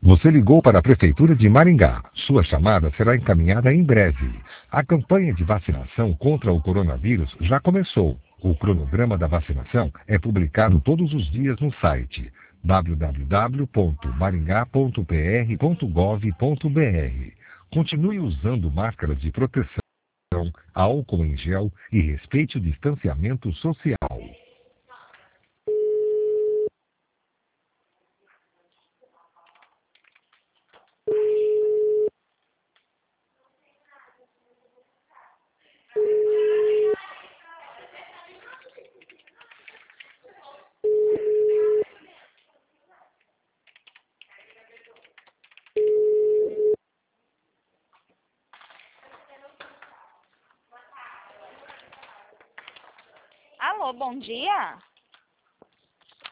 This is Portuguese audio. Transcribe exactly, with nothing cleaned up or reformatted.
Você ligou para a Prefeitura de Maringá. Sua chamada será encaminhada em breve. A campanha de vacinação contra o coronavírus já começou. O cronograma da vacinação é publicado todos os dias no site w w w ponto maringá ponto p r ponto gov ponto b r. Continue usando máscaras de proteção, álcool em gel e respeite o distanciamento social. Alô, bom dia?